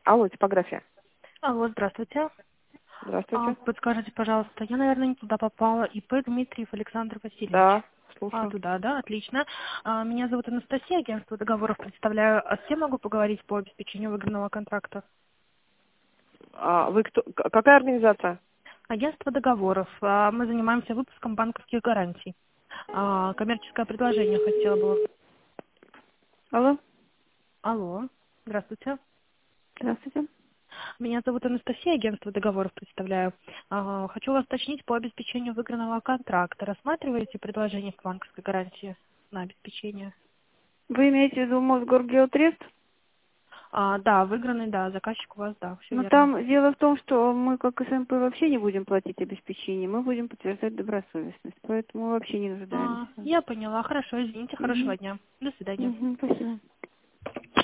Алло, типография. Алло, здравствуйте. Здравствуйте. Подскажите, пожалуйста, я, наверное, не туда попала. ИП Дмитриев Александр Васильевич. Да, слушаю. Туда, да, отлично. Меня зовут Анастасия, агентство договоров представляю. А с кем могу поговорить по обеспечению выигранного контракта? Вы кто? Какая организация? Агентство договоров. Мы занимаемся выпуском банковских гарантий. Коммерческое предложение хотела бы. Алло, Алло, здравствуйте. здравствуйте. Меня зовут Анастасия, агентство договоров представляю. Хочу вас уточнить по обеспечению выигранного контракта. Рассматриваете предложение по банковской гарантии на обеспечение? Вы имеете в виду Мосгоргеотрест? Да, выигранный, да, заказчик у вас, да, все Но верно. там дело в том, что мы как СМП вообще не будем платить обеспечение, мы будем подтверждать добросовестность, поэтому мы вообще не нуждаемся. Я поняла, хорошо, извините, Угу. хорошего дня. До свидания. Угу, спасибо.